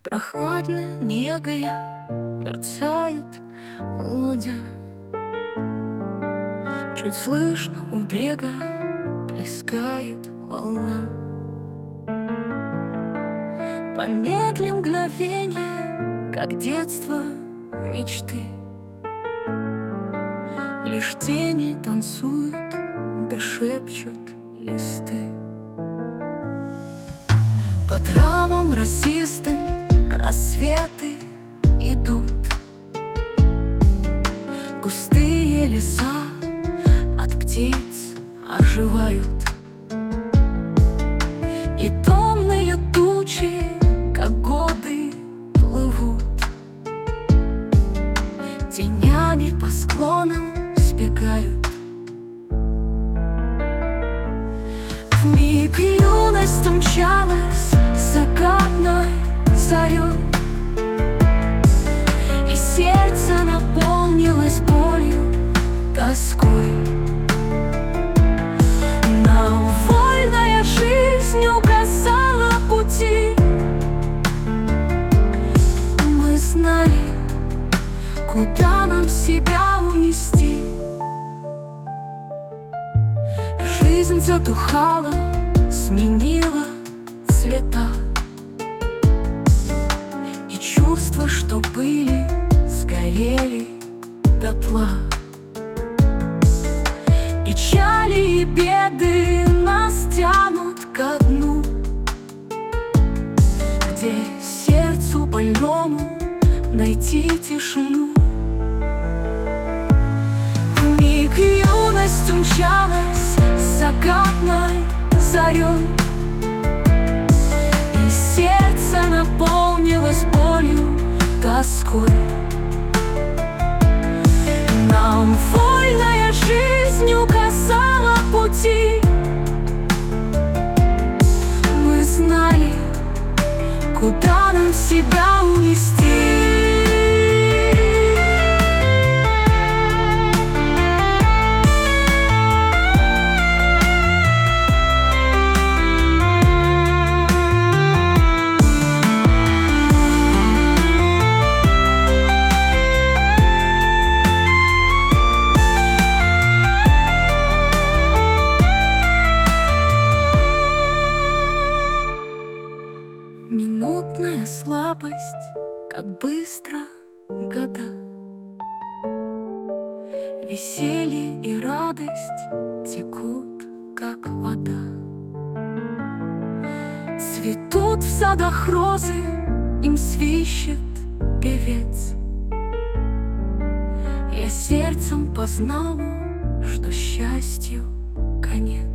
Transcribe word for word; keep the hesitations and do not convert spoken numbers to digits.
Прохладной негой мерцает лодя. Чуть слышно у брега плескает волна. Помедлим мгновенье, как детство мечты. Лишь тени танцуют, да шепчут листы. По травам росистым рассветы идут. Густые леса от птиц оживают. И томные тучи, как годы, плывут. Тенями по склонам сбегают. Вмиг юность умчалась закатной зарей, и сердце наполнилось болью, тоской. Нам вольная жизнь указала пути. Мы знали, куда нам себя унести. Жизнь затухала, сменила цвета. И чувства, что были, сгорели дотла. Печали и беды нас тянут ко дну, где сердцу больному найти тишину. Вмиг юность умчалась закатной зарей, и сердце наполнилось болью, тоской. Нам вольная жизнь указала пути. Мы знали, куда нам себя унести. Минутная слабость, как быстро года. Веселье и радость текут, как вода. Цветут в садах розы, им свищет певец. Я сердцем познала, что счастью конец.